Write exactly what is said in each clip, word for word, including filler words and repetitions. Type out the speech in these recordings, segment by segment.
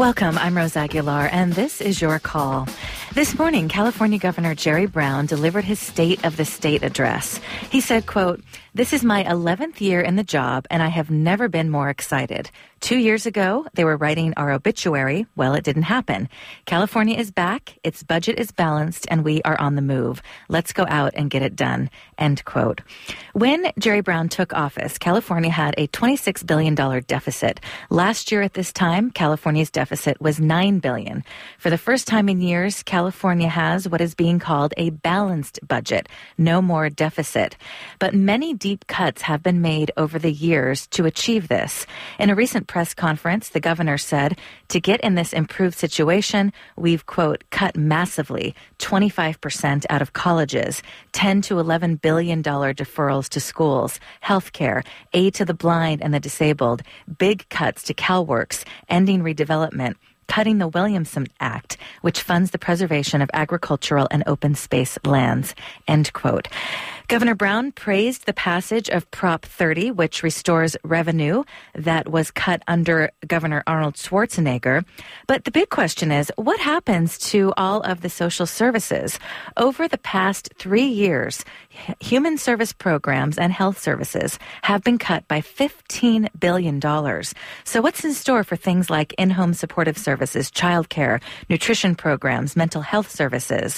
Welcome, I'm Rose Aguilar, and this is your call. This morning, California Governor Jerry Brown delivered his State of the State address. He said, quote, "This is my eleventh year in the job, and I have never been more excited. Two years ago, they were writing our obituary. Well, it didn't happen. California is back, its budget is balanced, and we are on the move. Let's go out and get it done." End quote. When Jerry Brown took office, California had a twenty-six billion dollars deficit. Last year at this time, California's deficit was nine billion dollars. For the first time in years, California has what is being called a balanced budget, no more deficit. But many deep cuts have been made over the years to achieve this. In a recent press conference, the governor said, to get in this improved situation, we've, quote, cut massively, twenty-five percent out of colleges, ten to eleven billion dollars deferrals to schools, health care, aid to the blind and the disabled, big cuts to CalWorks, ending redevelopment, cutting the Williamson Act, which funds the preservation of agricultural and open space lands, end quote. Governor Brown praised the passage of Prop thirty, which restores revenue that was cut under Governor Arnold Schwarzenegger. But the big question is, what happens to all of the social services? Over the past three years, human service programs and health services have been cut by fifteen billion dollars. So what's in store for things like in-home supportive services, childcare, nutrition programs, mental health services?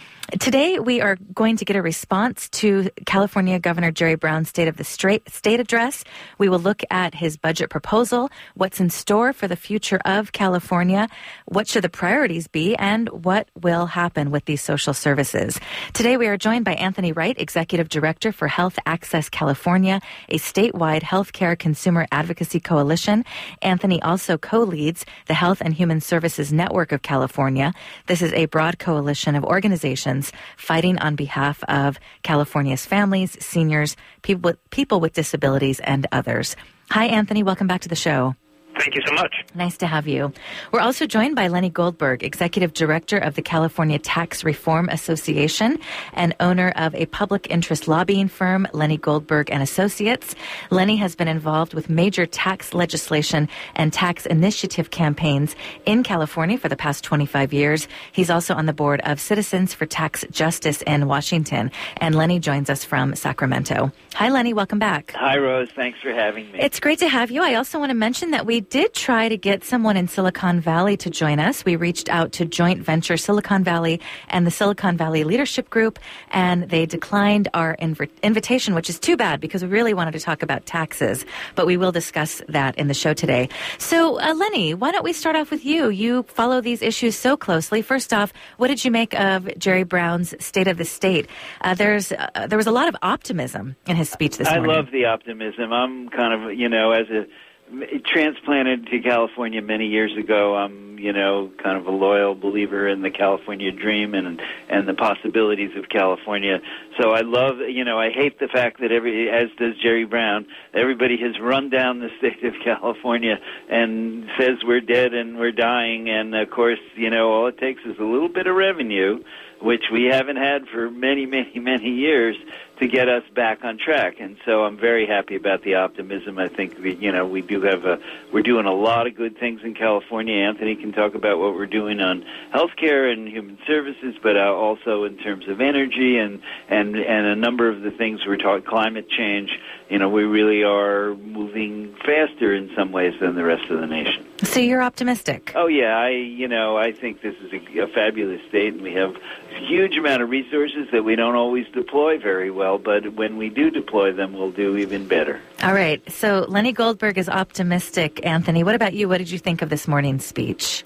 Today, we are going to get a response to California Governor Jerry Brown's State of the State address. We will look at his budget proposal, what's in store for the future of California, what should the priorities be, and what will happen with these social services. Today, we are joined by Anthony Wright, Executive Director for Health Access California, a statewide healthcare consumer advocacy coalition. Anthony also co-leads the Health and Human Services Network of California. This is a broad coalition of organizations fighting on behalf of California's families, seniors, people with, people with disabilities, and others. Hi, Anthony. Welcome back to the show. Thank you so much. Nice to have you. We're also joined by Lenny Goldberg, Executive Director of the California Tax Reform Association and owner of a public interest lobbying firm, Lenny Goldberg and Associates. Lenny has been involved with major tax legislation and tax initiative campaigns in California for the past twenty-five years. He's also on the board of Citizens for Tax Justice in Washington. And Lenny joins us from Sacramento. Hi, Lenny. Welcome back. Hi, Rose. Thanks for having me. It's great to have you. I also want to mention that we did try to get someone in Silicon Valley to join us. We reached out to Joint Venture Silicon Valley and the Silicon Valley Leadership Group, and they declined our inv- invitation, which is too bad because we really wanted to talk about taxes. But we will discuss that in the show today. So, uh, Lenny, why don't we start off with you? You follow these issues so closely. First off, what did you make of Jerry Brown's State of the State? Uh, there's uh, there was a lot of optimism in his speech this I morning. I love the optimism. I'm kind of, you know, as a transplanted to California many years ago, I'm, you know, kind of a loyal believer in the California dream and and the possibilities of California. So I love, you know, I hate the fact that every, as does Jerry Brown, everybody has run down the state of California and says we're dead and we're dying. And of course, you know, all it takes is a little bit of revenue, which we haven't had for many, many, many years, to get us back on track. And so I'm very happy about the optimism. I think, we, you know, we do have a, we're doing a lot of good things in California. Anthony can talk about what we're doing on healthcare and human services, but uh, also in terms of energy and, and, and a number of the things we're talking, climate change. You know, we really are moving faster in some ways than the rest of the nation. So you're optimistic? Oh, yeah. I, you know, I think this is a, a fabulous state, and we have a huge amount of resources that we don't always deploy very well, but when we do deploy them, we'll do even better. All right. So Lenny Goldberg is optimistic. Anthony, what about you? What did you think of this morning's speech?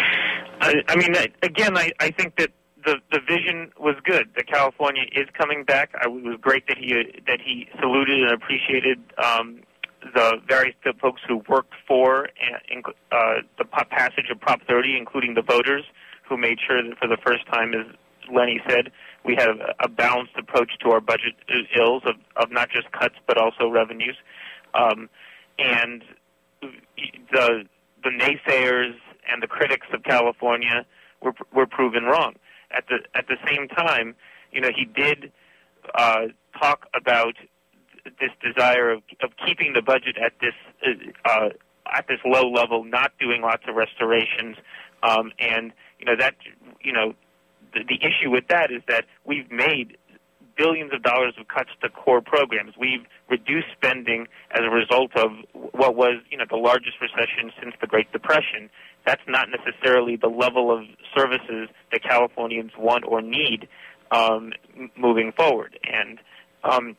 I, I mean, again, I, I think that the the vision was good. That California is coming back. I, it was great that he that he saluted and appreciated um, the various the folks who worked for uh, the passage of Prop thirty, including the voters, who made sure that for the first time, as Lenny said, we have a balanced approach to our budget ills of, of not just cuts but also revenues. Um, and the the naysayers and the critics of California were were proven wrong. At the at the same time, you know, he did uh, talk about this desire of, of keeping the budget at this uh, at this low level, not doing lots of restorations, um, and you know that you know the, the issue with that is that we've made billions of dollars of cuts to core programs. We've reduced spending as a result of what was, you know, the largest recession since the Great Depression. That's not necessarily the level of services that Californians want or need um, moving forward. And um,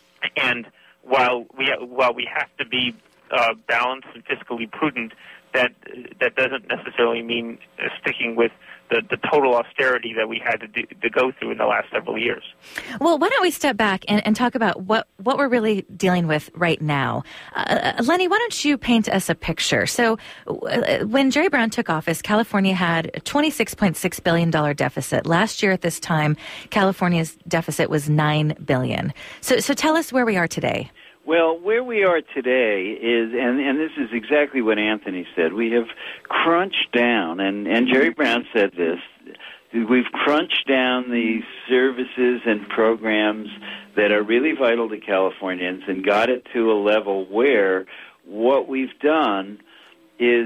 and while we while we have to be uh, balanced and fiscally prudent, that that doesn't necessarily mean uh, sticking with the, the total austerity that we had to, do, to go through in the last several years. Well, why don't we step back and, and talk about what, what we're really dealing with right now? Uh, Lenny, why don't you paint us a picture? So uh, when Jerry Brown took office, California had a twenty-six point six billion dollars deficit. Last year at this time, California's deficit was nine billion dollars. So, so tell us where we are today. Well, where we are today is, and, and this is exactly what Anthony said, we have crunched down, and, and Jerry Brown said this, we've crunched down the services and programs that are really vital to Californians and got it to a level where what we've done is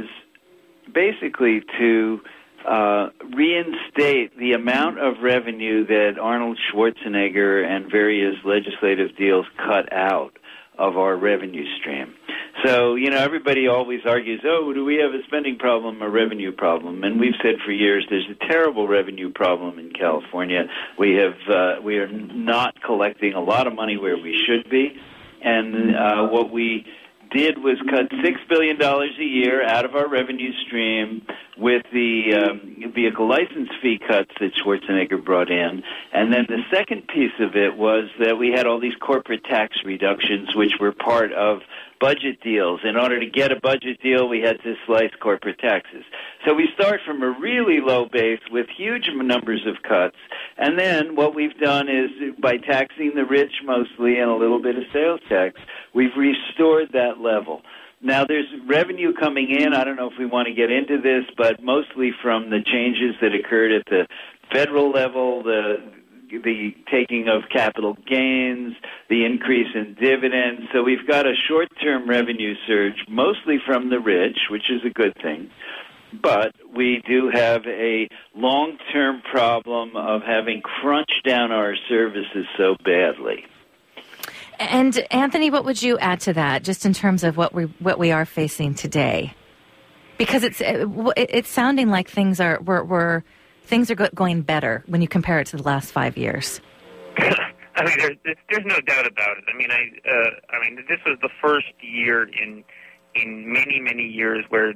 basically to uh, reinstate the amount of revenue that Arnold Schwarzenegger and various legislative deals cut out of our revenue stream. So, you know, everybody always argues, oh, do we have a spending problem, a revenue problem? And we've said for years there's a terrible revenue problem in California. We have, uh, we are not collecting a lot of money where we should be. And uh, what we did was cut six billion dollars a year out of our revenue stream with the um, vehicle license fee cuts that Schwarzenegger brought in. And then the second piece of it was that we had all these corporate tax reductions, which were part of budget deals. In order to get a budget deal, we had to slice corporate taxes. So we start from a really low base with huge numbers of cuts. And then what we've done is, by taxing the rich mostly and a little bit of sales tax, we've restored that level. Now, there's revenue coming in. I don't know if we want to get into this, but mostly from the changes that occurred at the federal level, the the taking of capital gains, the increase in dividends. So we've got a short-term revenue surge, mostly from the rich, which is a good thing. But we do have a long-term problem of having crunched down our services so badly. And Anthony, what would you add to that, just in terms of what we what we are facing today? Because it's it, it's sounding like things are we're, we're things are go- going better when you compare it to the last five years. I mean, there's there's no doubt about it. I mean, I uh, I mean, this was the first year in in many many years where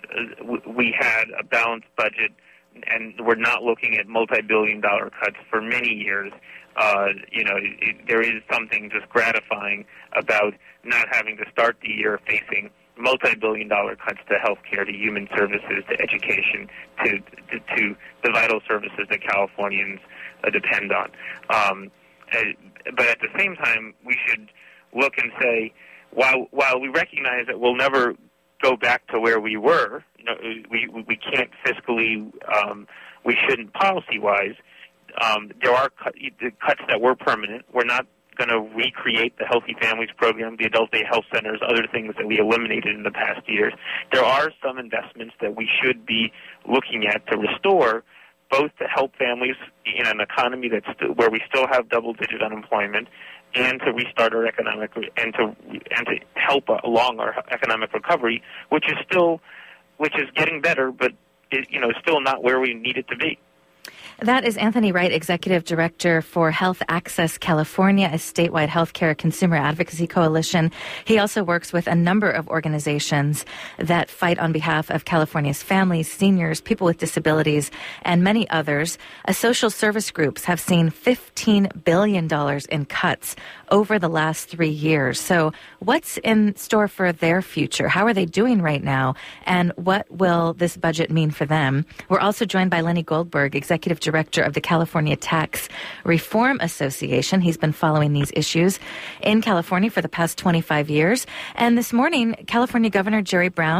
we had a balanced budget, and we're not looking at multi-billion dollar cuts for many years. Uh, you know, it, there is something just gratifying about not having to start the year facing multi-billion dollar cuts to healthcare, to human services, to education, to to, to the vital services that Californians uh, depend on. Um, uh, but at the same time, we should look and say, while while we recognize that we'll never go back to where we were, you know, we we can't fiscally, um, we shouldn't policy-wise. Um, there are cut, cuts that were permanent. We're not going to recreate the Healthy Families Program, the adult day health centers, other things that we eliminated in the past years. There are some investments that we should be looking at to restore, both to help families in an economy that's st- where we still have double-digit unemployment, and to restart our economic re- and to and to help uh, along our economic recovery, which is still which is getting better, but it, you know, still not where we need it to be. That is Anthony Wright, Executive Director for Health Access California, a statewide healthcare consumer advocacy coalition. He also works with a number of organizations that fight on behalf of California's families, seniors, people with disabilities, and many others. Uh, social service groups have seen fifteen billion dollars in cuts over the last three years. So what's in store for their future? How are they doing right now? And what will this budget mean for them? We're also joined by Lenny Goldberg, Executive Director of the California Tax Reform Association. He's been following these issues in California for the past twenty-five years. And this morning, California Governor Jerry Brown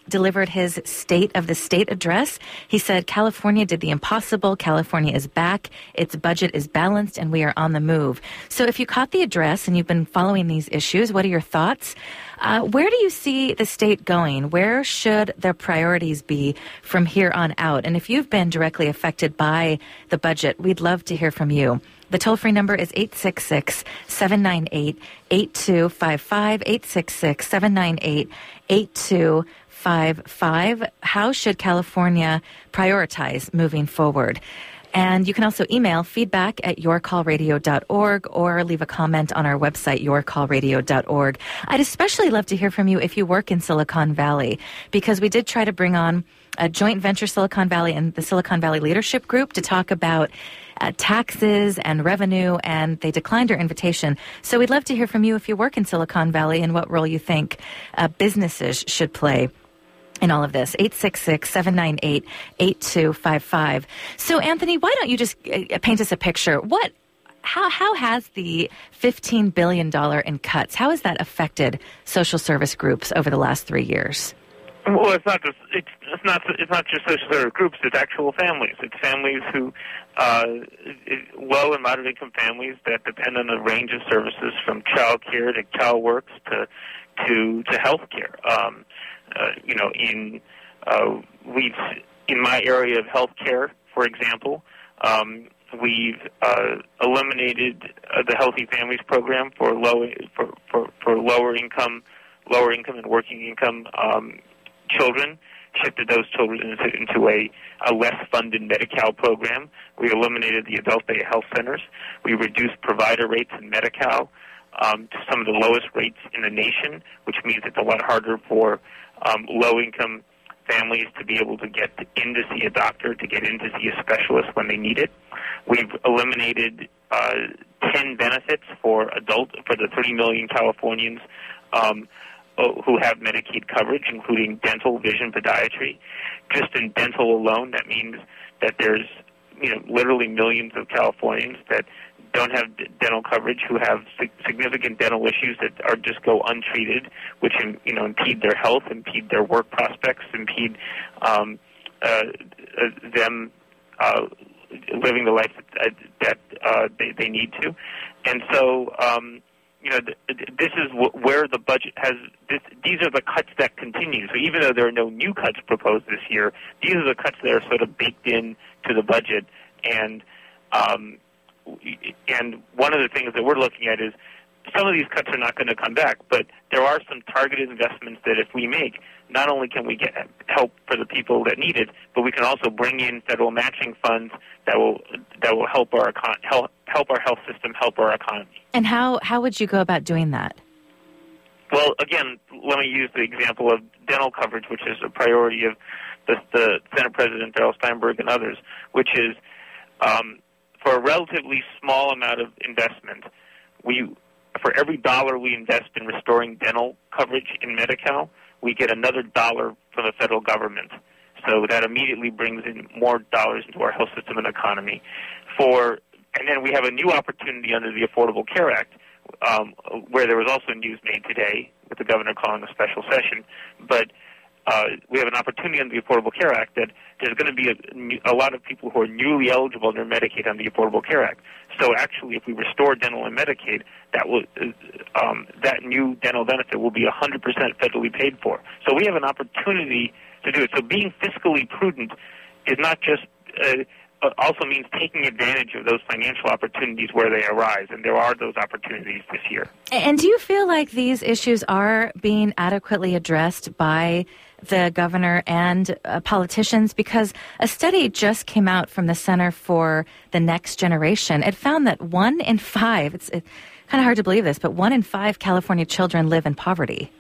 delivered his State of the State address. He said California did the impossible. California is back. Its budget is balanced, and we are on the move. So if you caught the address and you've been following these issues, what are your thoughts? Uh, where do you see the state going? Where should their priorities be from here on out? And if you've been directly affected by the budget, we'd love to hear from you. The toll-free number is eight six six, seven nine eight, eight two five five, eight six six, seven nine eight, eight two five five. How should California prioritize moving forward? And you can also email feedback at your call radio dot org or leave a comment on our website, your call radio dot org. I'd especially love to hear from you if you work in Silicon Valley, because we did try to bring on a joint venture Silicon Valley and the Silicon Valley Leadership Group to talk about uh, taxes and revenue, and they declined our invitation. So we'd love to hear from you if you work in Silicon Valley and what role you think uh, businesses should play in all of this. eight six six, seven nine eight, eight two five five. So, Anthony, why don't you just uh, paint us a picture? What, how, how has the fifteen billion dollars in cuts, how has that affected social service groups over the last three years? Well, it's not just it's, it's not it's not just social service groups. It's actual families. It's families who, uh, low and moderate income families that depend on a range of services from child care to CalWorks to to to health care. Um, uh, you know, in uh, we've in my area of health care, for example, um, we've uh, eliminated uh, the Healthy Families Program for low for, for, for lower income lower income and working income um, children, shifted those children into, into a, a less funded Medi-Cal program. We eliminated the adult day health centers. We reduced provider rates in Medi-Cal um, to some of the lowest rates in the nation, which means it's a lot harder for um, low-income families to be able to get in to see a doctor, to get in to see a specialist when they need it. We've eliminated uh, ten benefits for adult for the thirty million Californians um, who have Medicaid coverage, including dental, vision, podiatry. Just in dental alone, that means that there's, you know, literally millions of Californians that don't have d- dental coverage, who have sig- significant dental issues that are just go untreated, which, you know, impede their health, impede their work prospects, impede um, uh, them uh, living the life that, that uh, they, they need to. And so, um, you know, this is where the budget has, this, these are the cuts that continue. So even though there are no new cuts proposed this year, these are the cuts that are sort of baked in to the budget. And, um, and one of the things that we're looking at is some of these cuts are not going to come back, but there are some targeted investments that if we make, not only can we get help for the people that need it, but we can also bring in federal matching funds that will that will help our econ- help help our health system, help our economy. And how how would you go about doing that? Well, again, let me use the example of dental coverage, which is a priority of the, the Senate President Darrell Steinberg and others, which is um, for a relatively small amount of investment, we for every dollar we invest in restoring dental coverage in Medi-Cal, we get another dollar from the federal government. So that immediately brings in more dollars into our health system and economy. For and then we have a new opportunity under the Affordable Care Act, um, where there was also news made today with the governor calling a special session. But uh, we have an opportunity under the Affordable Care Act that there's going to be a, a lot of people who are newly eligible under Medicaid under the Affordable Care Act. So actually, if we restore dental and Medicaid, that will um, that new dental benefit will be one hundred percent federally paid for. So we have an opportunity to do it. So being fiscally prudent is not just uh, also means taking advantage of those financial opportunities where they arise, and there are those opportunities this year. And do you feel like these issues are being adequately addressed by the governor and uh, politicians? Because a study just came out from the Center for the Next Generation. It found that one in five, it's, it's kind of hard to believe this, but one in five California children live in poverty.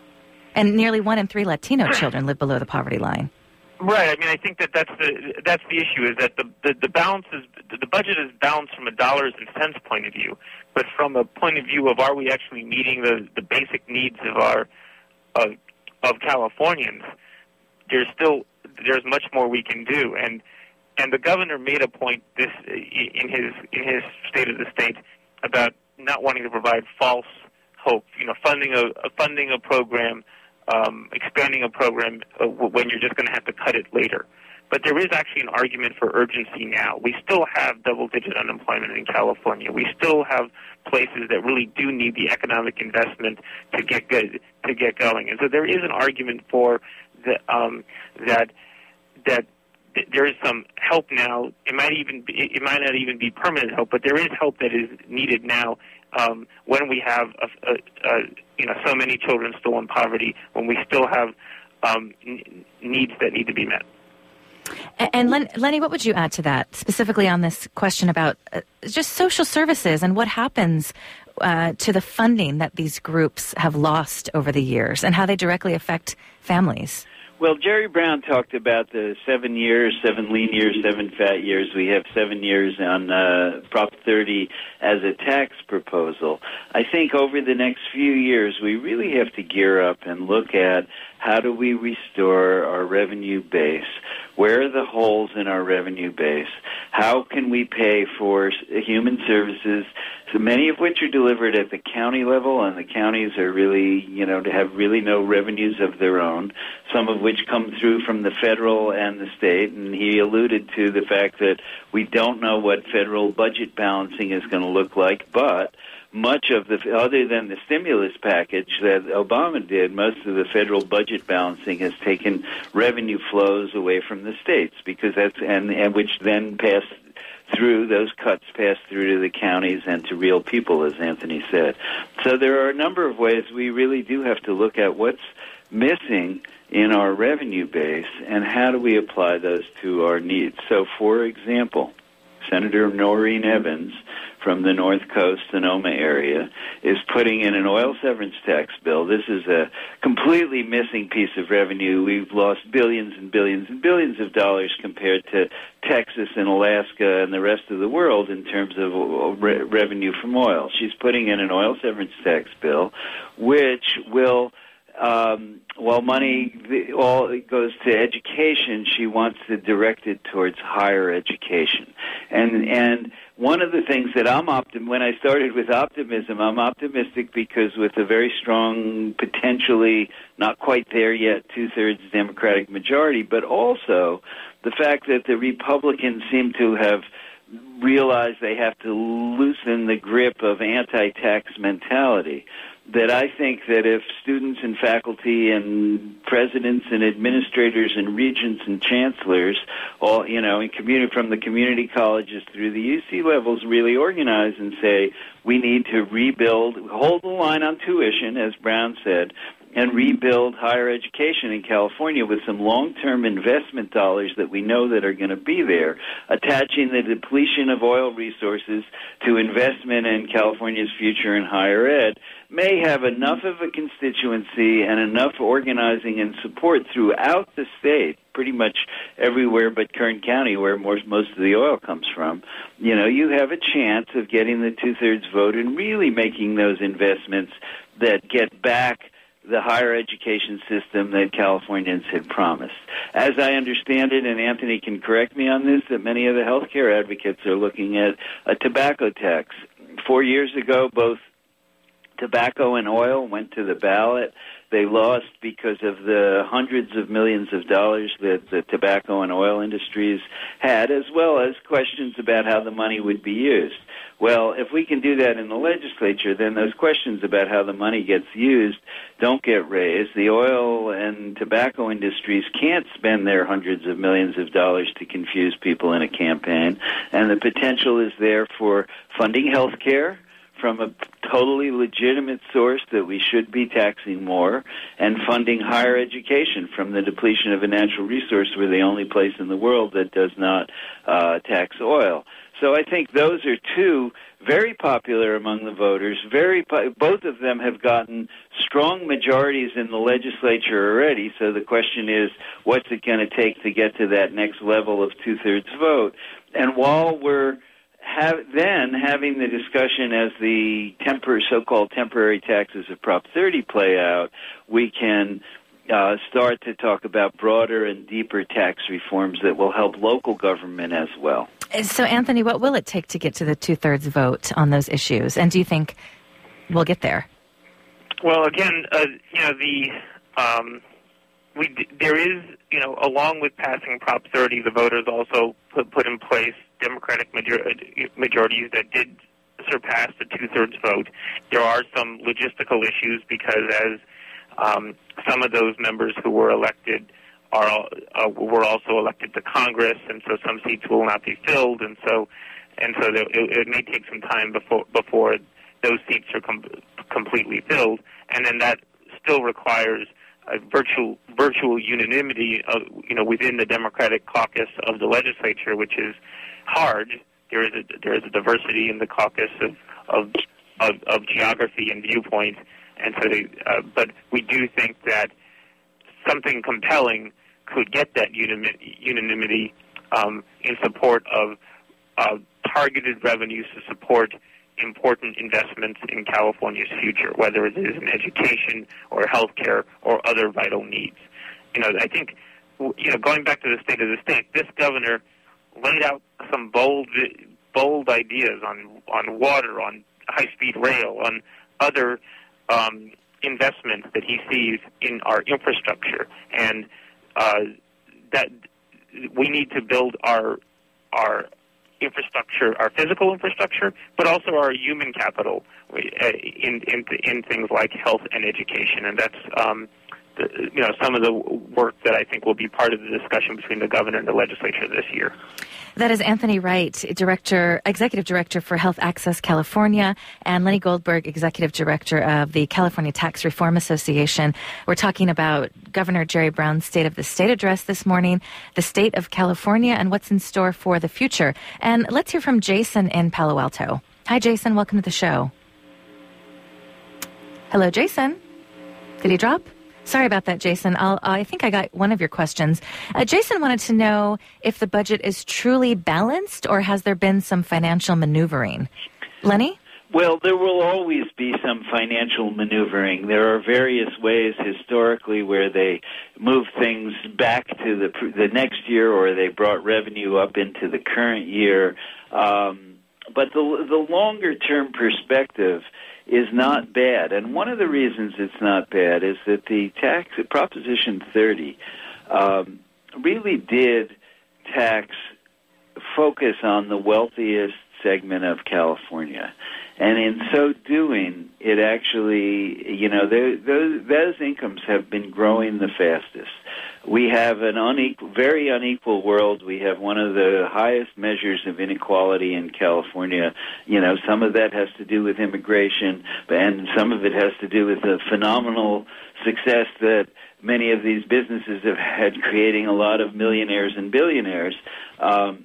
And nearly one in three Latino children live below the poverty line. Right. I mean, I think that that's the that's the issue is that the the, the balance is the budget is balanced from a dollars and cents point of view, but from a point of view of are we actually meeting the, the basic needs of our of of Californians? There's still there's much more we can do, and and the governor made a point this in his in his State of the State about not wanting to provide false hope. You know, funding a, a funding a program um, expanding a program uh, when you're just going to have to cut it later. But there is actually an argument for urgency now. We still have double-digit unemployment in California. We still have places that really do need the economic investment to get good, to get going. And so there is an argument for the, um, that that th- there is some help now. It might even be, it might not even be permanent help, but there is help that is needed now um, when we have a, a, a, you know so many children still in poverty, when we still have um, n- needs that need to be met. And Len, Lenny, what would you add to that, specifically on this question about uh, just social services and what happens uh, to the funding that these groups have lost over the years and how they directly affect families? Well, Jerry Brown talked about the seven years, seven lean years, seven fat years. We have seven years on uh, Prop thirty as a tax proposal. I think over the next few years, we really have to gear up and look at how do we restore our revenue base? Where are the holes in our revenue base? How can we pay for human services, so many of which are delivered at the county level, and the counties are really, you know, to have really no revenues of their own, some of which come through from the federal and the state, and he alluded to the fact that we don't know what federal budget balancing is going to look like, but much of the, other than the stimulus package that Obama did, most of the federal budget balancing has taken revenue flows away from the states, because that's, and, and which then pass through, those cuts pass through to the counties and to real people, as Anthony said. So there are a number of ways we really do have to look at what's missing in our revenue base and how do we apply those to our needs. So, for example, Senator Noreen Evans from the North Coast, Sonoma area, is putting in an oil severance tax bill. This is a completely missing piece of revenue. We've lost billions and billions and billions of dollars compared to Texas and Alaska and the rest of the world in terms of re- revenue from oil. She's putting in an oil severance tax bill, which will... Um, while money all goes to education, she wants to direct it towards higher education. And and one of the things that I'm optim when I started with optimism, I'm optimistic because with a very strong, potentially not quite there yet, two-thirds Democratic majority, but also the fact that the Republicans seem to have realized they have to loosen the grip of anti-tax mentality. That I think that if students and faculty and presidents and administrators and regents and chancellors, all, you know, in community, from the community colleges through the U C levels, really organize and say, we need to rebuild, hold the line on tuition, as Brown said, and rebuild higher education in California with some long-term investment dollars that we know that are going to be there, attaching the depletion of oil resources to investment in California's future in higher ed, may have enough of a constituency and enough organizing and support throughout the state, pretty much everywhere but Kern County, where most, most of the oil comes from. You know, you have a chance of getting the two-thirds vote and really making those investments that get back the higher education system that Californians had promised. As I understand it, and Anthony can correct me on this, that many of the healthcare advocates are looking at a tobacco tax. Four years ago, both tobacco and oil went to the ballot. They lost because of the hundreds of millions of dollars that the tobacco and oil industries had, as well as questions about how the money would be used. Well, if we can do that in the legislature, then those questions about how the money gets used don't get raised. The oil and tobacco industries can't spend their hundreds of millions of dollars to confuse people in a campaign, and the potential is there for funding health care from a totally legitimate source that we should be taxing more, and funding higher education from the depletion of a natural resource. We're the only place in the world that does not uh, tax oil. So I think those are two very popular among the voters. Very, po- both of them have gotten strong majorities in the legislature already. So the question is, what's it going to take to get to that next level of two-thirds vote? And while we're have, then having the discussion as the tempor- so-called temporary taxes of Prop thirty play out, we can uh, start to talk about broader and deeper tax reforms that will help local government as well. So, Anthony, what will it take to get to the two-thirds vote on those issues? And do you think we'll get there? Well, again, uh, you know, the um, we d- there is, you know, along with passing Prop thirty, the voters also put, put in place Democratic major- majorities that did surpass the two-thirds vote. There are some logistical issues because as um, some of those members who were elected are uh, were also elected to Congress, and so some seats will not be filled, and so and so there, it, it may take some time before before those seats are com- completely filled, and then that still requires a virtual virtual unanimity of, you know, within the Democratic caucus of the legislature, which is hard. There is a there is a diversity in the caucus of of of, of geography and viewpoint, and so they, uh, but we do think that something compelling could get that unanimity, unanimity um, in support of uh, targeted revenues to support important investments in California's future, whether it is in education or healthcare or other vital needs. You know, I think, you know, going back to the state of the state, this governor laid out some bold, bold ideas on on water, on high-speed rail, on other um, investments that he sees in our infrastructure, and uh, that we need to build our our infrastructure, our physical infrastructure, but also our human capital in in, in things like health and education, and that's um, the, you know, some of the work that I think will be part of the discussion between the governor and the legislature this year. That is Anthony Wright, Director, Executive Director for Health Access California, and Lenny Goldberg, Executive Director of the California Tax Reform Association. We're talking about Governor Jerry Brown's State of the State address this morning, the state of California, and what's in store for the future. And let's hear from Jason in Palo Alto. Hi, Jason. Welcome to the show. Hello, Jason. Did he drop? Sorry about that, Jason. I'll, I think I got one of your questions. Uh, Jason wanted to know if the budget is truly balanced or has there been some financial maneuvering? Lenny? Well, there will always be some financial maneuvering. There are various ways historically where they move things back to the the next year or they brought revenue up into the current year. Um, but the the longer-term perspective is not bad. And one of the reasons it's not bad is that the tax, Proposition thirty, um, really did tax focus on the wealthiest segment of California. And in so doing, it actually, you know, those, those incomes have been growing the fastest. We have an unequal, very unequal world. We have one of the highest measures of inequality in California. You know, some of that has to do with immigration, and some of it has to do with the phenomenal success that many of these businesses have had, creating a lot of millionaires and billionaires. Um,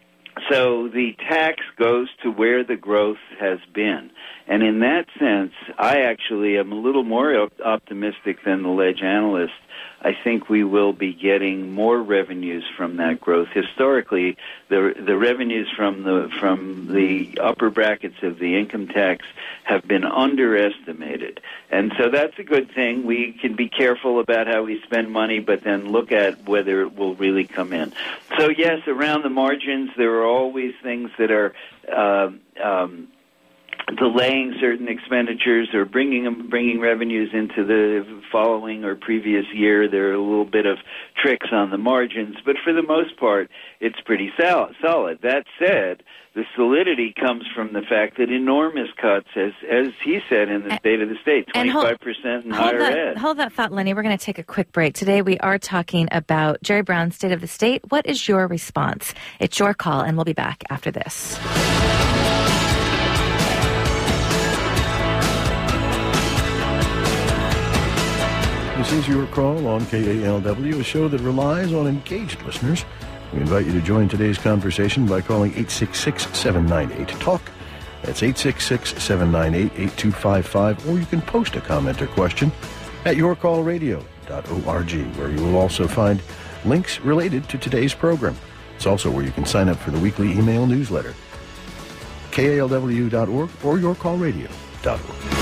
So the tax goes to where the growth has been. And in that sense, I actually am a little more optimistic than the ledge analyst. I think we will be getting more revenues from that growth. Historically, the the revenues from the from the upper brackets of the income tax have been underestimated. And so that's a good thing. We can be careful about how we spend money, but then look at whether it will really come in. So yes, around the margins, there are always things that are uh, um, delaying certain expenditures or bringing them, bringing revenues into the following or previous year. There are a little bit of tricks on the margins, but for the most part, it's pretty sol- solid. That said, the solidity comes from the fact that enormous cuts, as as he said in the State of the State, twenty-five percent in higher that, ed. Hold that thought, Lenny. We're going to take a quick break. Today we are talking about Jerry Brown's State of the State. What is your response? It's your call, and we'll be back after this. This is Your Call on K A L W, a show that relies on engaged listeners. We invite you to join today's conversation by calling eight six six, seven nine eight, TALK. That's eight six six, seven nine eight, eight two five five, or you can post a comment or question at your call radio dot org, where you will also find links related to today's program. It's also where you can sign up for the weekly email newsletter. K A L W dot org or your call radio dot org.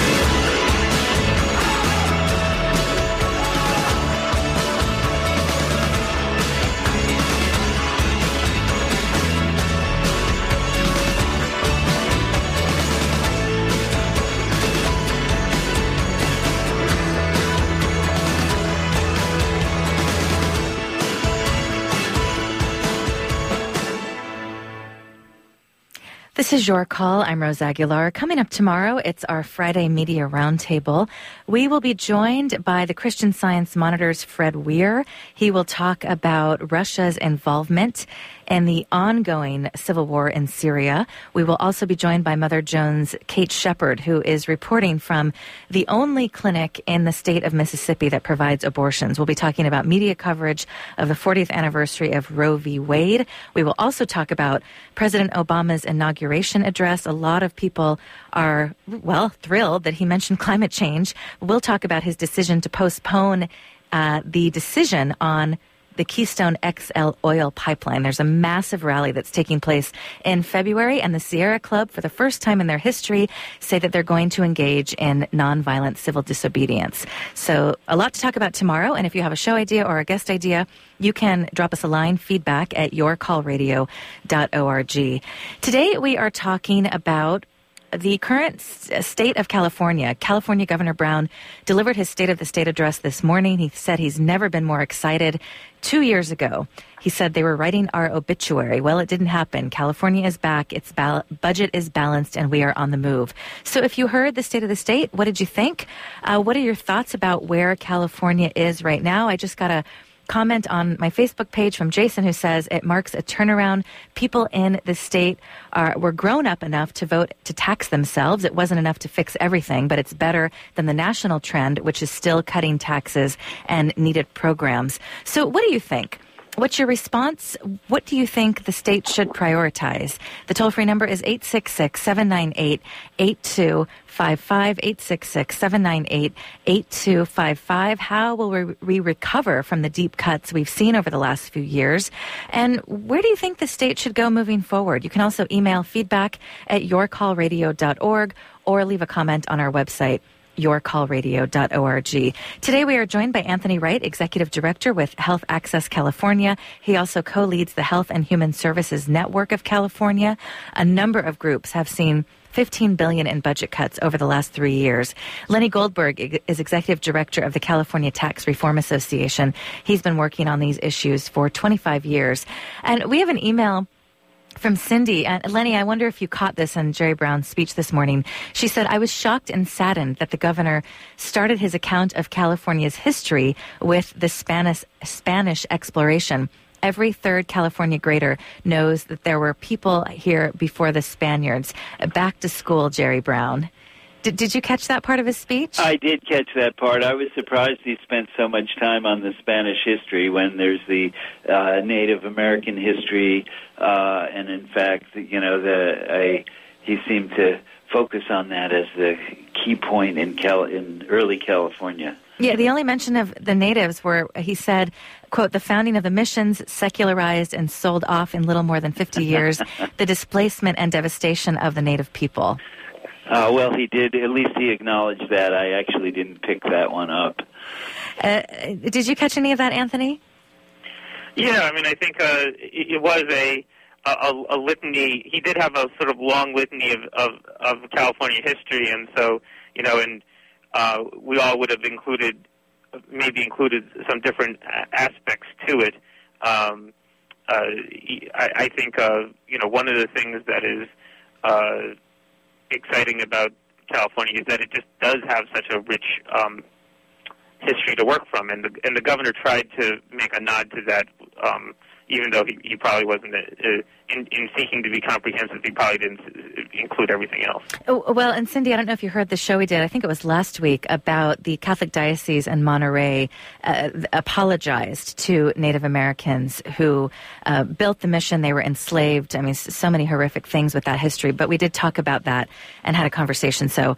This is Your Call. I'm Rose Aguilar. Coming up tomorrow, it's our Friday Media Roundtable. We will be joined by the Christian Science Monitor's Fred Weir. He will talk about Russia's involvement in the ongoing civil war in Syria. We will also be joined by Mother Jones' Kate Shepard, who is reporting from the only clinic in the state of Mississippi that provides abortions. We'll be talking about media coverage of the fortieth anniversary of Roe v. Wade. We will also talk about President Obama's inauguration address. A lot of people are, well, thrilled that he mentioned climate change. We'll talk about his decision to postpone uh, the decision on the Keystone X L oil pipeline. There's a massive rally that's taking place in February, and the Sierra Club, for the first time in their history, say that they're going to engage in nonviolent civil disobedience. So a lot to talk about tomorrow, and if you have a show idea or a guest idea, you can drop us a line, feedback at your call radio dot org. Today we are talking about the current state of California. California Governor Brown delivered his State of the State address this morning. He said he's never been more excited. Two years ago, he said they were writing our obituary. Well, it didn't happen. California is back. Its bal- budget is balanced, and we are on the move. So if you heard the State of the State, what did you think? Uh, what are your thoughts about where California is right now? I just got a comment on my Facebook page from Jason, who says it marks a turnaround. People in the state are were grown up enough to vote to tax themselves. It wasn't enough to fix everything, but it's better than the national trend, which is still cutting taxes and needed programs. So what do you think? What's your response? What do you think the state should prioritize? The toll-free number is eight six six, seven nine eight, eight two five five, eight six six, seven nine eight, eight two five five. How will we, we recover from the deep cuts we've seen over the last few years? And where do you think the state should go moving forward? You can also email feedback at your call radio dot org or leave a comment on our website, your call radio dot org. Today we are joined by Anthony Wright, Executive Director with Health Access California. He also co-leads the Health and Human Services Network of California. A number of groups have seen fifteen billion dollars in budget cuts over the last three years. Lenny Goldberg is Executive Director of the California Tax Reform Association. He's been working on these issues for twenty-five years. And we have an email from Cindy. And Lenny, I wonder if you caught this in Jerry Brown's speech this morning. She said, I was shocked and saddened that the governor started his account of California's history with the Spanish, Spanish exploration. Every third California grader knows that there were people here before the Spaniards. Back to school, Jerry Brown. Did, did you catch that part of his speech? I did catch that part. I was surprised he spent so much time on the Spanish history when there's the uh, Native American history, uh, and in fact, you know, the I, he seemed to focus on that as the key point in Cal- in early California. Yeah, the only mention of the natives were, he said, quote, the founding of the missions secularized and sold off in little more than fifty years, the displacement and devastation of the native people. Uh, well, he did. At least he acknowledged that. I actually didn't pick that one up. Uh, did you catch any of that, Anthony? Yeah, I mean, I think uh, it, it was a, a a litany. He did have a sort of long litany of, of, of California history, and so, you know, and uh, we all would have included, maybe included some different aspects to it. Um, uh, I, I think, uh, you know, one of the things that is uh, exciting about California is that it just does have such a rich um, history to work from, and the and the governor tried to make a nod to that, um, even though he, he probably wasn't uh, in, in seeking to be comprehensive. He probably didn't include everything else. Oh, well, and Cindy, I don't know if you heard the show we did. I think it was last week about the Catholic Diocese in Monterey uh, apologized to Native Americans who uh, built the mission. They were enslaved. I mean, so many horrific things with that history. But we did talk about that and had a conversation. So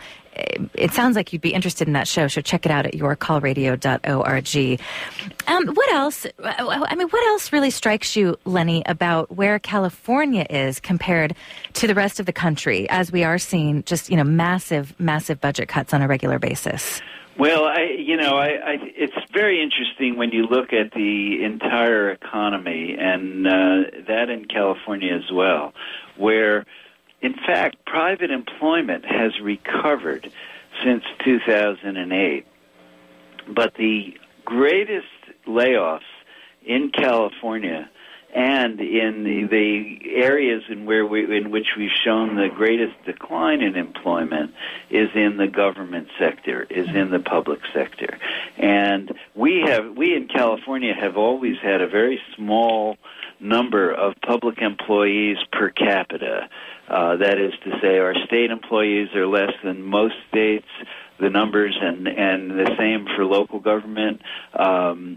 it sounds like you'd be interested in that show, so check it out at your call radio dot org. Um, what else? I mean, what else really strikes you, Lenny, about where California is compared to the rest of the country, as we are seeing just, you know, massive, massive budget cuts on a regular basis? Well, I, you know, I, I, it's very interesting when you look at the entire economy, and uh, that in California as well, where in fact, private employment has recovered since two thousand eight, but the greatest layoffs in California and in the, the areas in where we, in which we've shown the greatest decline in employment is in the government sector, is in the public sector. And we have, we in California have always had a very small number of public employees per capita. Uh, that is to say, our state employees are less than most states, the numbers, and, and the same for local government. Um,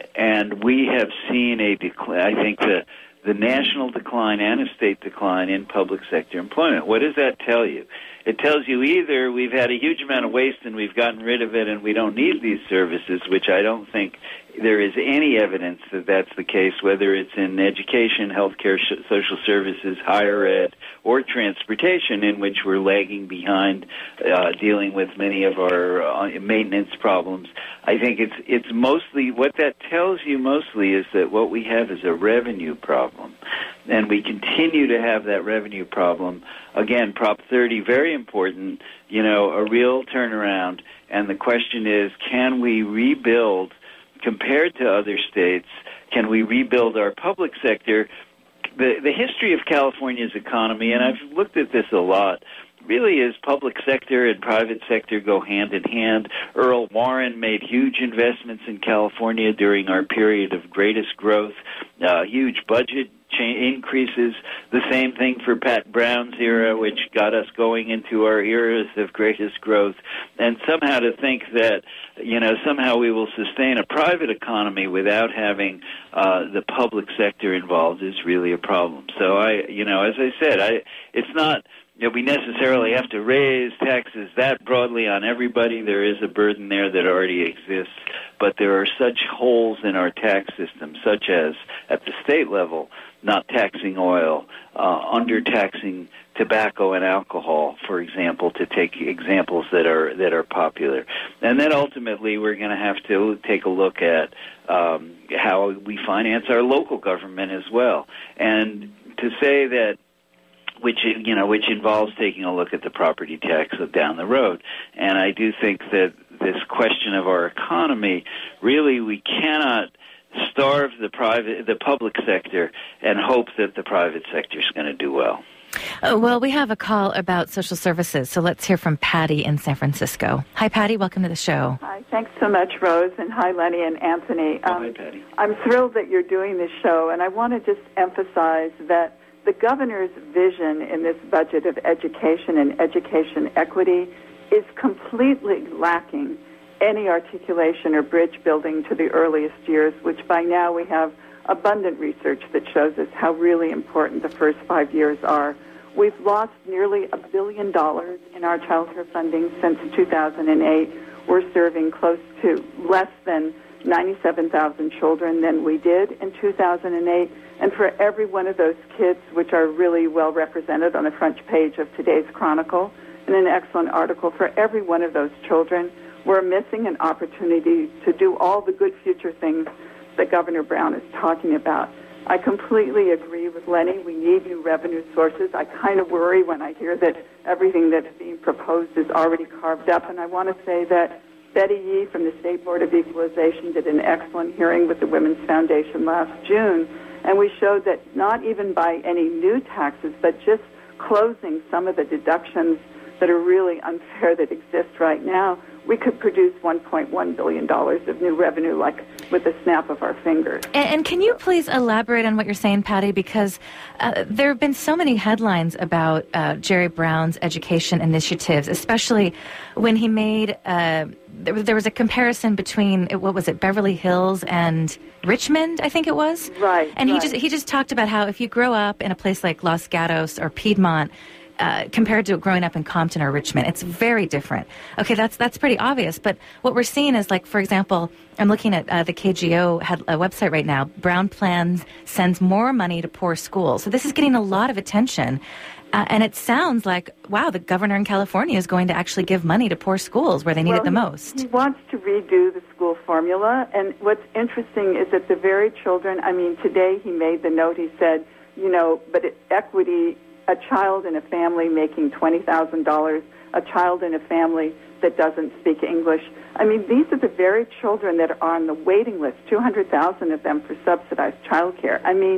and we have seen a decline, I think the, the national decline and a state decline in public sector employment. What does that tell you? It tells you either we've had a huge amount of waste and we've gotten rid of it and we don't need these services, which I don't think there is any evidence that that's the case, whether it's in education, healthcare, social services, higher ed, or transportation, in which we're lagging behind uh, dealing with many of our uh, maintenance problems. I think it's it's mostly, what that tells you mostly is that what we have is a revenue problem. And we continue to have that revenue problem. Again, Prop thirty, very important, you know, a real turnaround. And the question is, can we rebuild, compared to other states, can we rebuild our public sector? The, the history of California's economy, and I've looked at this a lot, really is public sector and private sector go hand in hand. Earl Warren made huge investments in California during our period of greatest growth, uh, huge budget cha- increases. The same thing for Pat Brown's era, which got us going into our eras of greatest growth. And somehow to think that, you know, somehow we will sustain a private economy without having uh, the public sector involved is really a problem. So I, you know, as I said, I, it's not that we necessarily have to raise taxes that broadly on everybody. There is a burden there that already exists, but there are such holes in our tax system, such as at the state level, not taxing oil, uh, under-taxing tobacco and alcohol, for example, to take examples that are that are popular. And then ultimately we're going to have to take a look at um, how we finance our local government as well. And to say that which you know, which involves taking a look at the property tax down the road. And I do think that this question of our economy, really, we cannot starve the private, the public sector, and hope that the private sector is going to do well. Uh, well, we have a call about social services, so let's hear from Patty in San Francisco. Hi, Patty. Welcome to the show. Hi. Thanks so much, Rose, and hi, Lenny and Anthony. Um, hi, Patty. I'm thrilled that you're doing this show, and I want to just emphasize that the governor's vision in this budget of education and education equity is completely lacking any articulation or bridge building to the earliest years, which by now we have abundant research that shows us how really important the first five years are. We've lost nearly a billion dollars in our child care funding since two thousand eight. We're serving close to less than ninety-seven thousand children than we did in two thousand eight. And for every one of those kids, which are really well represented on the front page of today's Chronicle, in an excellent article, for every one of those children, we're missing an opportunity to do all the good future things that Governor Brown is talking about. I completely agree with Lenny. We need new revenue sources. I kind of worry when I hear that everything that's being proposed is already carved up. And I want to say that Betty Yee from the State Board of Equalization did an excellent hearing with the Women's Foundation last June. And we showed that not even by any new taxes, but just closing some of the deductions that are really unfair that exist right now, we could produce one point one billion dollars of new revenue, like with the snap of our fingers. And, and can you please elaborate on what you're saying, Patty? Because uh, there have been so many headlines about uh, Jerry Brown's education initiatives, especially when he made, uh, there, there was a comparison between, what was it, Beverly Hills and Richmond, I think it was? Right. And right. he just he just talked about how if you grow up in a place like Los Gatos or Piedmont, Uh, compared to growing up in Compton or Richmond, it's very different. Okay, that's that's pretty obvious. But what we're seeing is, like, for example, I'm looking at uh, the K G O had a website right now. Brown plans sends more money to poor schools. So this is getting a lot of attention. Uh, and it sounds like, wow, the governor in California is going to actually give money to poor schools where they need well, it the most. He wants to redo the school formula. And what's interesting is that the very children, I mean, today he made the note, he said, you know, but it, equity, a child in a family making twenty thousand dollars, a child in a family that doesn't speak English. I mean, these are the very children that are on the waiting list, two hundred thousand of them for subsidized child care. I mean,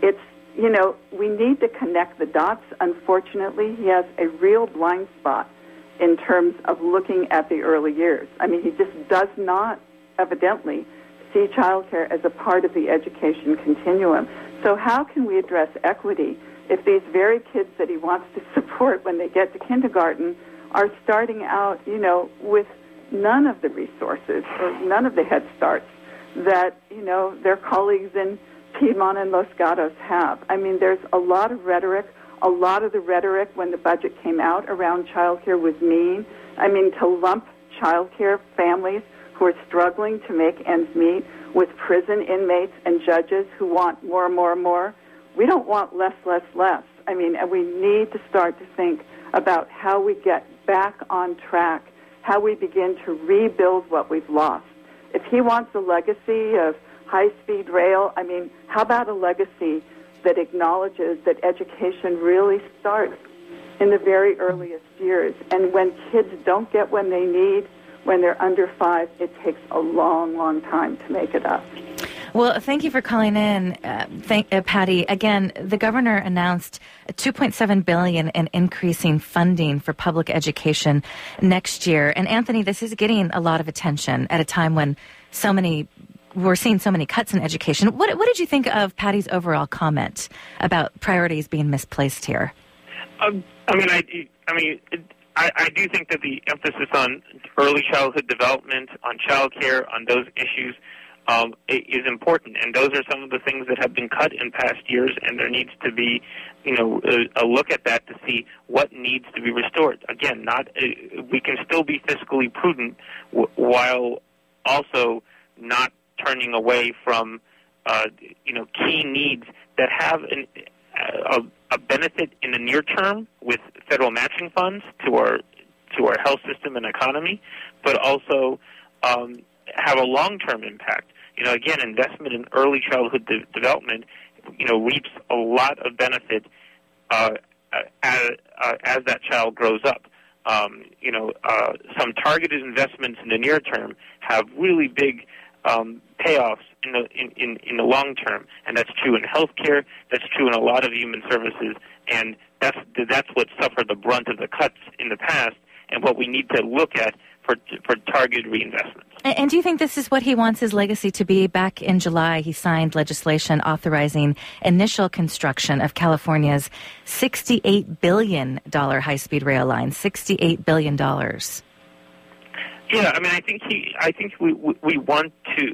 it's, you know, we need to connect the dots. Unfortunately, he has a real blind spot in terms of looking at the early years. I mean, he just does not, evidently, see childcare as a part of the education continuum. So how can we address equity if these very kids that he wants to support when they get to kindergarten are starting out, you know, with none of the resources or none of the Head Starts that, you know, their colleagues in Piedmont and Los Gatos have? I mean, there's a lot of rhetoric. A lot of the rhetoric when the budget came out around childcare was mean. I mean, to lump childcare families who are struggling to make ends meet with prison inmates and judges who want more, more, more. We don't want less, less, less. I mean, and we need to start to think about how we get back on track, how we begin to rebuild what we've lost. If he wants a legacy of high-speed rail, I mean, how about a legacy that acknowledges that education really starts in the very earliest years? And when kids don't get what they need when they're under five, it takes a long, long time to make it up. Well, thank you for calling in, uh, thank, uh, Patty. Again, the governor announced two point seven billion dollars in increasing funding for public education next year. And Anthony, this is getting a lot of attention at a time when so many we're seeing so many cuts in education. What, what did you think of Patty's overall comment about priorities being misplaced here? Um, I mean, I, I mean, I, I do think that the emphasis on early childhood development, on child care, on those issues um, is important, and those are some of the things that have been cut in past years, and there needs to be, you know, a, a look at that to see what needs to be restored. Again, not uh, we can still be fiscally prudent w- while also not turning away from, uh, you know, key needs that have an, a, a benefit in the near term with federal matching funds to our to our health system and economy, but also um, have a long-term impact. You know, again, investment in early childhood de- development, you know, reaps a lot of benefit uh, as, uh, as that child grows up. Um, you know, uh, some targeted investments in the near term have really big Um, payoffs in the in, in, in the long term, and that's true in healthcare. That's true in a lot of human services, and that's that's what suffered the brunt of the cuts in the past, and what we need to look at for for targeted reinvestments. And, and do you think this is what he wants his legacy to be? Back in July, he signed legislation authorizing initial construction of California's sixty-eight billion dollars high-speed rail line. sixty-eight billion dollars. Yeah, I mean, I think he. I think we we, we want to.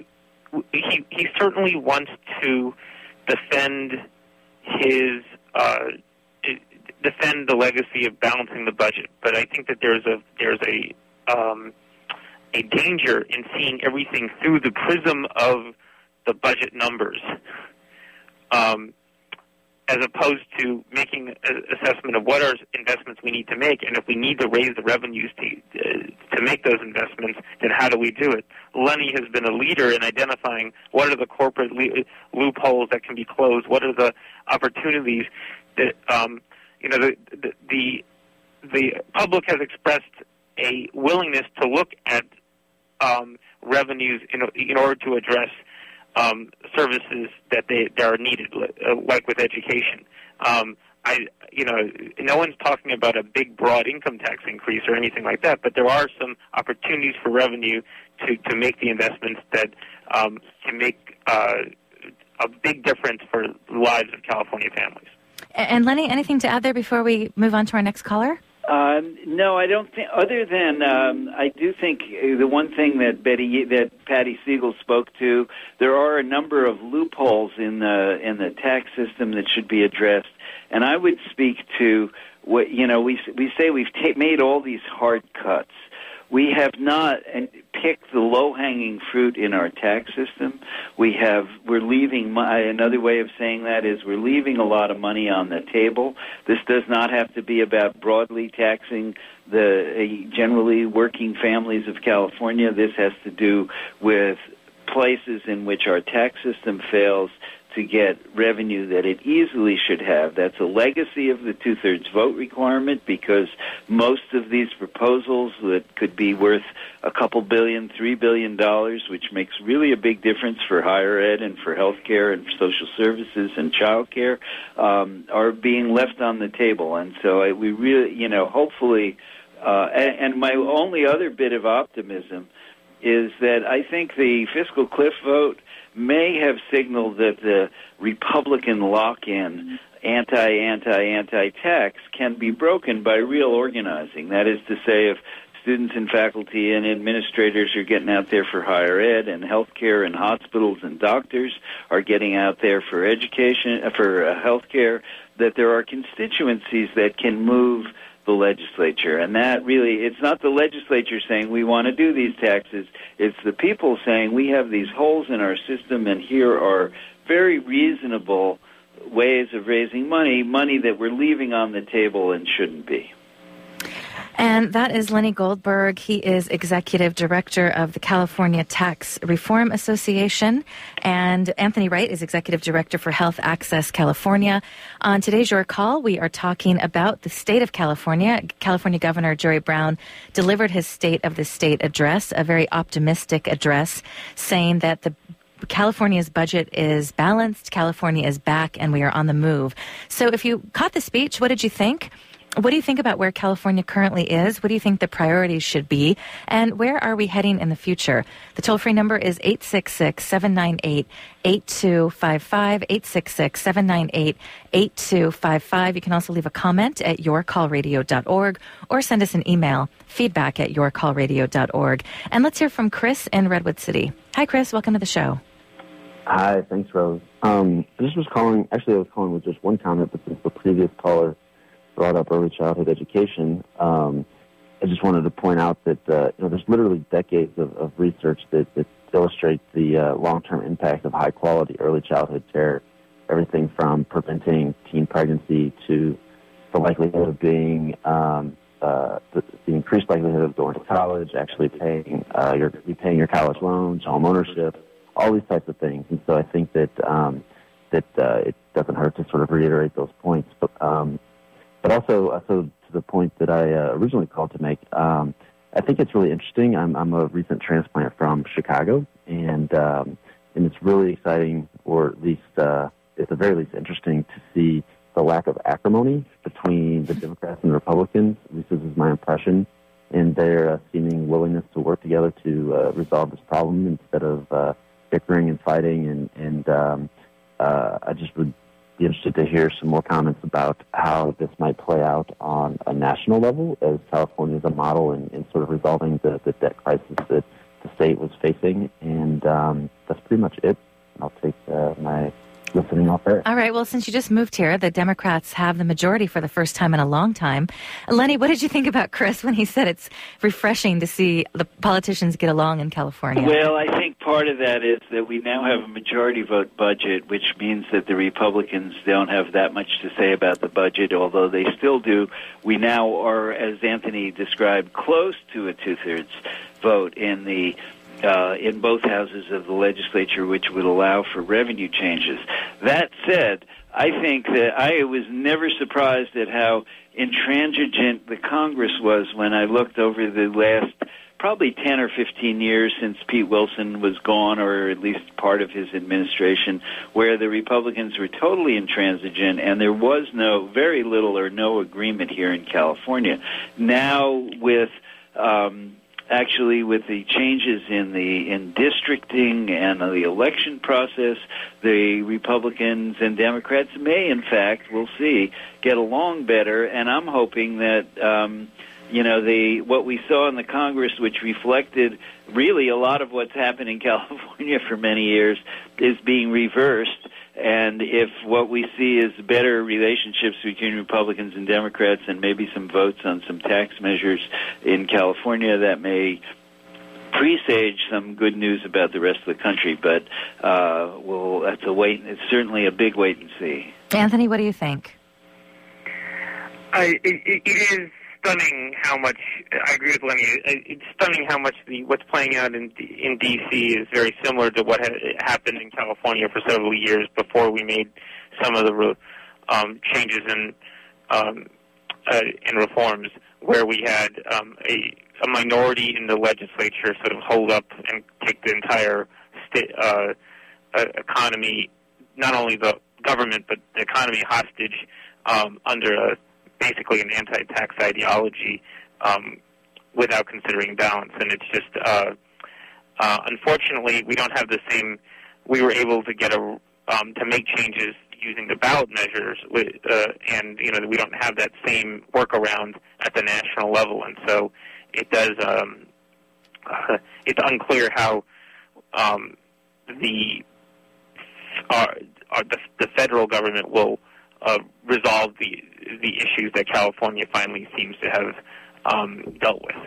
He he certainly wants to defend his uh, defend the legacy of balancing the budget. But I think that there's a there's a um, a danger in seeing everything through the prism of the budget numbers, um, as opposed to making an assessment of what are investments we need to make, and if we need to raise the revenues to uh, to make those investments, then how do we do it? Lenny has been a leader in identifying what are the corporate le- loopholes that can be closed, what are the opportunities that um, you know the, the the the public has expressed a willingness to look at um, revenues in in order to address Um, services that they that are needed, uh, like with education. Um, I, you know, no one's talking about a big, broad income tax increase or anything like that, but there are some opportunities for revenue to, to make the investments that um, can make uh, a big difference for the lives of California families. And Lenny, anything to add there before we move on to our next caller? Uh, no, I don't think. Other than um, I do think the one thing that Betty, that Patty Siegel spoke to, there are a number of loopholes in the in the tax system that should be addressed. And I would speak to what you know. We we say we've ta- made all these hard cuts. We have not and picked the low-hanging fruit in our tax system. We have we're leaving. Another way of saying that is we're leaving a lot of money on the table. This does not have to be about broadly taxing the uh, generally working families of California. This has to do with places in which our tax system fails to get revenue that it easily should have. That's a legacy of the two-thirds vote requirement, because most of these proposals that could be worth a couple billion, three billion dollars, which makes really a big difference for higher ed and for health care and for social services and child care, um, are being left on the table. And so I, we really, you know, hopefully, uh, and, and my only other bit of optimism is that I think the fiscal cliff vote may have signaled that the Republican lock-in anti, anti, anti-tax can be broken by real organizing. That is to say, if students and faculty and administrators are getting out there for higher ed, and healthcare and hospitals and doctors are getting out there for education, for uh, healthcare, that there are constituencies that can move the legislature. And that really, it's not the legislature saying we want to do these taxes, it's the people saying we have these holes in our system, and here are very reasonable ways of raising money, money that we're leaving on the table and shouldn't be. And that is Lenny Goldberg. He is Executive Director of the California Tax Reform Association. And Anthony Wright is Executive Director for Health Access California. On today's Your Call, we are talking about the state of California. California Governor Jerry Brown delivered his State of the State address, a very optimistic address, saying that the California's budget is balanced, California is back, and we are on the move. So if you caught the speech, what did you think? What do you think about where California currently is? What do you think the priorities should be? And where are we heading in the future? The toll-free number is eight six six, seven nine eight, eight two five five, eight six six, seven nine eight, eight two five five. You can also leave a comment at your call radio dot org or send us an email, feedback at your call radio dot org. And let's hear from Chris in Redwood City. Hi, Chris. Welcome to the show. Hi. Thanks, Rose. Um, I just was calling, actually I was calling with just one comment, but since the previous caller brought up early childhood education, um, I just wanted to point out that uh, you know there's literally decades of, of research that, that illustrates the uh, long-term impact of high-quality early childhood care, everything from preventing teen pregnancy to the likelihood of being um, uh, the, the increased likelihood of going to college, actually paying uh, your repaying your college loans, home ownership, all these types of things. And so I think that um, that uh, it doesn't hurt to sort of reiterate those points, but. Um, But also, uh, so to the point that I uh, originally called to make, um, I think it's really interesting. I'm, I'm a recent transplant from Chicago, and um, and it's really exciting, or at least uh, at the very least interesting, to see the lack of acrimony between the Democrats and the Republicans. At least this is my impression, and their uh, seeming willingness to work together to uh, resolve this problem instead of uh, bickering and fighting. And, and um, uh, I just would be interested to hear some more comments about how this might play out on a national level, as California is a model in, in sort of resolving the, the debt crisis that the state was facing. And um, that's pretty much it. I'll take uh, my listening off there. All right. Well, since you just moved here, the Democrats have the majority for the first time in a long time. Lenny, what did you think about Chris when he said it's refreshing to see the politicians get along in California? Well, I think part of that is that we now have a majority vote budget, which means that the Republicans don't have that much to say about the budget, although they still do. We now are, as Anthony described, close to a two-thirds vote in the Uh, in both houses of the legislature, which would allow for revenue changes. That said, I think that I was never surprised at how intransigent the Congress was when I looked over the last probably ten or fifteen years since Pete Wilson was gone, or at least part of his administration, where the Republicans were totally intransigent and there was no, very little or no agreement here in California. Now with um Actually, with the changes in the in districting and the election process, the Republicans and Democrats may, in fact, we'll see, get along better. And I'm hoping that, um, you know, the what we saw in the Congress, which reflected really a lot of what's happened in California for many years, is being reversed. And if what we see is better relationships between Republicans and Democrats and maybe some votes on some tax measures in California, that may presage some good news about the rest of the country. But uh, we'll have to wait. It's certainly a big wait and see. Anthony, what do you think? I, it, it is stunning how much. I agree with Lenny. It's stunning how much the what's playing out in in D C is very similar to what had happened in California for several years before we made some of the um, changes in um, uh, in reforms, where we had um, a, a minority in the legislature sort of hold up and take the entire state, uh, uh, economy, not only the government but the economy, hostage um, under a basically an anti-tax ideology um, without considering balance. And it's just, uh, uh, unfortunately, we don't have the same, we were able to get a, um, to make changes using the ballot measures, with, uh, and, you know, we don't have that same workaround at the national level. And so it does, um, uh, it's unclear how um, the, uh, uh, the, the federal government will uh, resolve the the issues that California finally seems to have um, dealt with.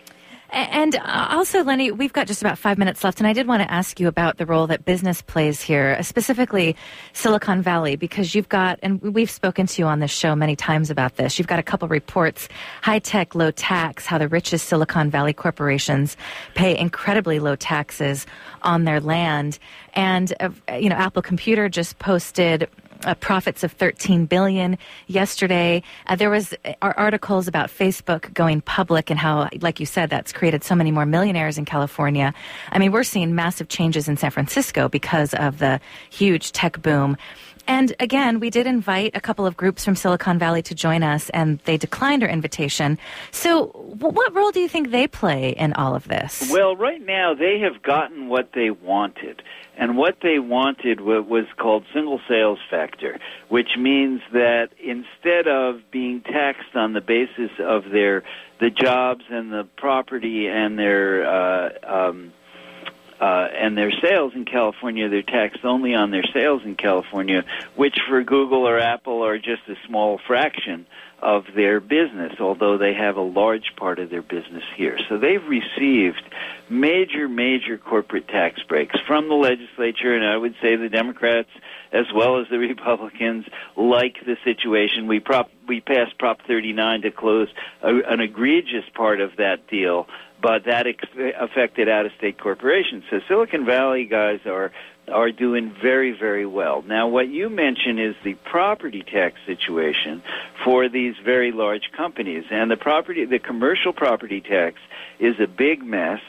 And also, Lenny, we've got just about five minutes left, and I did want to ask you about the role that business plays here, specifically Silicon Valley, because you've got, and we've spoken to you on this show many times about this, you've got a couple reports, high tech, low tax, how the richest Silicon Valley corporations pay incredibly low taxes on their land. And, uh, you know, Apple Computer just posted Uh, profits of thirteen billion dollars yesterday. Uh, there was uh, articles about Facebook going public and how, like you said, that's created so many more millionaires in California. I mean, we're seeing massive changes in San Francisco because of the huge tech boom. And again, we did invite a couple of groups from Silicon Valley to join us, and they declined our invitation. So w- what role do you think they play in all of this? Well, right now, they have gotten what they wanted. And what they wanted was called single sales factor, which means that instead of being taxed on the basis of their the jobs and the property and their uh, um, uh, and their sales in California, they're taxed only on their sales in California, which for Google or Apple are just a small fraction of their business, although they have a large part of their business here. So they've received major, major corporate tax breaks from the legislature, and I would say the Democrats as well as the Republicans like the situation. We prop, we passed Prop thirty-nine to close a, an egregious part of that deal, but that ex- affected out-of-state corporations. So Silicon Valley guys are are doing very, very well. Now, what you mentioned is the property tax situation for these very large companies. And the property, the commercial property tax is a big mess.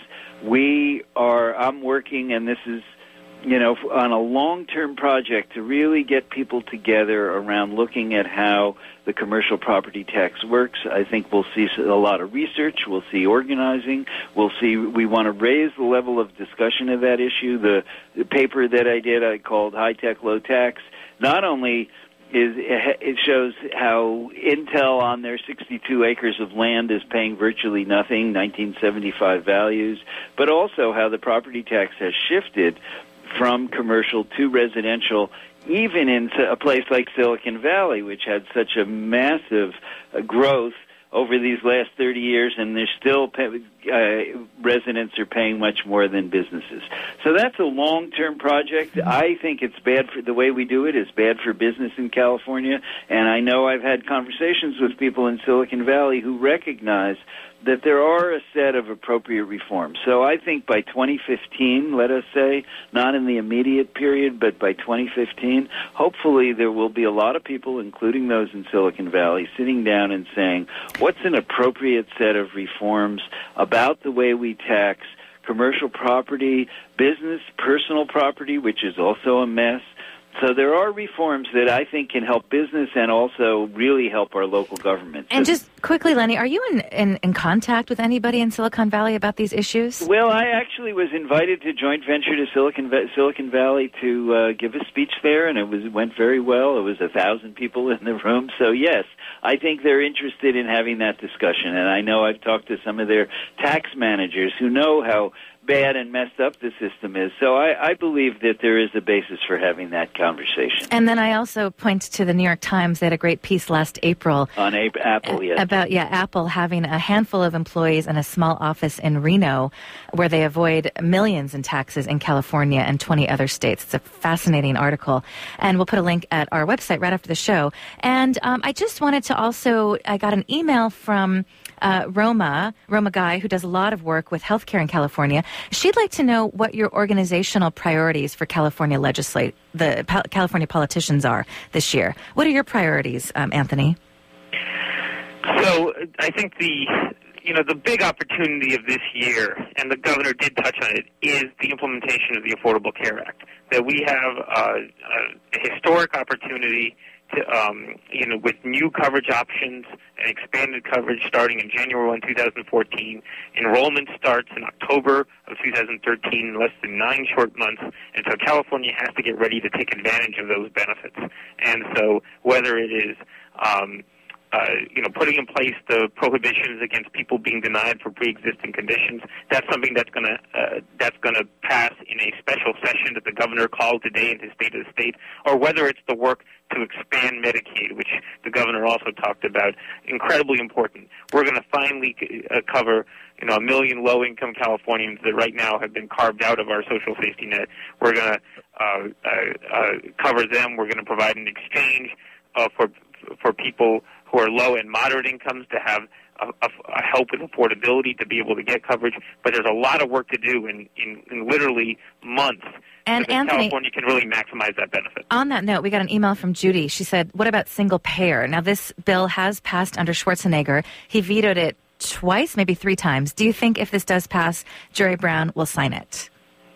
We are, I'm working, and this is, you know, on a long-term project to really get people together around looking at how the commercial property tax works. I think we'll see a lot of research. We'll see organizing. We'll see, we want to raise the level of discussion of that issue. The, the paper that I did, I called High Tech, Low Tax, not only is it shows how Intel on their sixty-two acres of land is paying virtually nothing, nineteen seventy-five values, but also how the property tax has shifted from commercial to residential, even in a place like Silicon Valley, which had such a massive uh, growth over these last thirty years, and there's still pay, uh, residents are paying much more than businesses. So that's a long-term project. I think it's bad for the way we do it is bad for business in California, and I know I've had conversations with people in Silicon Valley who recognize that there are a set of appropriate reforms. So I think by twenty fifteen, let us say, not in the immediate period, but by twenty fifteen, hopefully there will be a lot of people, including those in Silicon Valley, sitting down and saying, what's an appropriate set of reforms about the way we tax commercial property, business, personal property, which is also a mess. So there are reforms that I think can help business and also really help our local government. And so, just quickly, Lenny, are you in, in, in contact with anybody in Silicon Valley about these issues? Well, I actually was invited to joint venture to Silicon Silicon Valley to uh, give a speech there, and it was it went very well. It was a thousand people in the room. So yes, I think they're interested in having that discussion. And I know I've talked to some of their tax managers who know how bad and messed up the system is. So I, I believe that there is a basis for having that conversation. And then I also point to the New York Times. They had a great piece last April. On a- Apple, yes. About, yeah, Apple having a handful of employees in a small office in Reno where they avoid millions in taxes in California and twenty other states. It's a fascinating article. And we'll put a link at our website right after the show. And um, I just wanted to also, I got an email from Uh, Roma, Roma Guy, who does a lot of work with healthcare in California. She'd like to know what your organizational priorities for California legislate, the pa- California politicians are this year. What are your priorities, um, Anthony? So I think the, you know, the big opportunity of this year, and the governor did touch on it, is the implementation of the Affordable Care Act. That we have uh, a historic opportunity to, um, you know, with new coverage options and expanded coverage starting in January first, twenty fourteen. Enrollment starts in October of two thousand thirteen, in less than nine short months, and so California has to get ready to take advantage of those benefits. And so whether it is um, Uh, you know, putting in place the prohibitions against people being denied for pre-existing conditions. That's something that's going to uh, that's going to pass in a special session that the governor called today in his State of the State. Or whether it's the work to expand Medicaid, which the governor also talked about, incredibly important. We're going to finally uh, cover, you know, a million low-income Californians that right now have been carved out of our social safety net. We're going to uh, uh, uh, cover them. We're going to provide an exchange uh, for for people who are low and moderate incomes to have a, a, a help with affordability to be able to get coverage. But there's a lot of work to do in, in, in literally months. And so that Anthony, California can really maximize that benefit. On that note, we got an email from Judy. She said, what about single payer? Now, this bill has passed under Schwarzenegger. He vetoed it twice, maybe three times. Do you think if this does pass, Jerry Brown will sign it?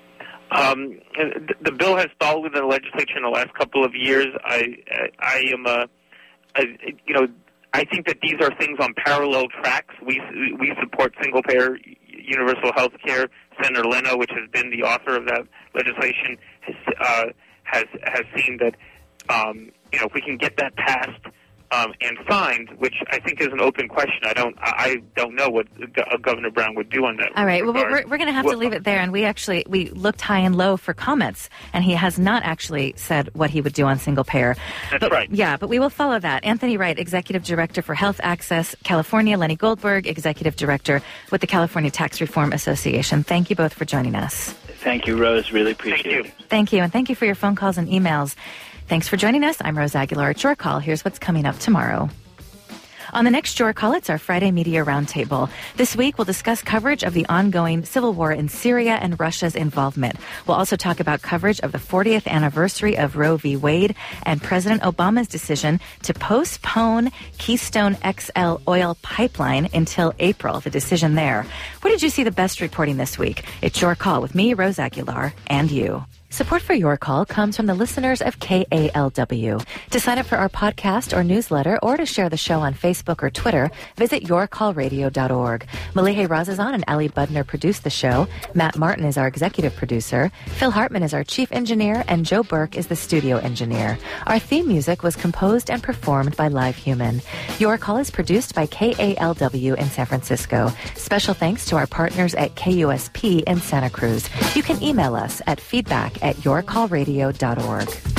Um, the bill has stalled in the legislature in the last couple of years. I, I am a, a you know, I think that these are things on parallel tracks. We we support single-payer universal health care. Senator Leno, which has been the author of that legislation, has uh, has, has seen that um, you know if we can get that passed um, and signed, which I think is an open question. I don't I don't know what Governor Brown would do on that. All right, well, regard. we're, we're going to have well, to leave it there. And we actually we looked high and low for comments, and he has not actually said what he would do on single payer. That's but, right. Yeah, but we will follow that. Anthony Wright, Executive Director for Health Access California, Lenny Goldberg, Executive Director with the California Tax Reform Association. Thank you both for joining us. Thank you, Rose. Really appreciate Thank you. it. Thank you, and thank you for your phone calls and emails. Thanks for joining us. I'm Rose Aguilar. It's Your Call. Here's what's coming up tomorrow. On the next Your Call, it's our Friday Media Roundtable. This week, we'll discuss coverage of the ongoing civil war in Syria and Russia's involvement. We'll also talk about coverage of the fortieth anniversary of Roe v. Wade and President Obama's decision to postpone Keystone X L oil pipeline until April, the decision there. Where did you see the best reporting this week? It's Your Call with me, Rose Aguilar, and you. Support for Your Call comes from the listeners of K A L W. To sign up for our podcast or newsletter or to share the show on Facebook or Twitter, visit your call radio dot org. Malihe Razazan and Ali Budner produce the show. Matt Martin is our executive producer. Phil Hartman is our chief engineer, and Joe Burke is the studio engineer. Our theme music was composed and performed by Live Human. Your Call is produced by K A L W in San Francisco. Special thanks to our partners at K U S P in Santa Cruz. You can email us at feedback at your call radio dot org.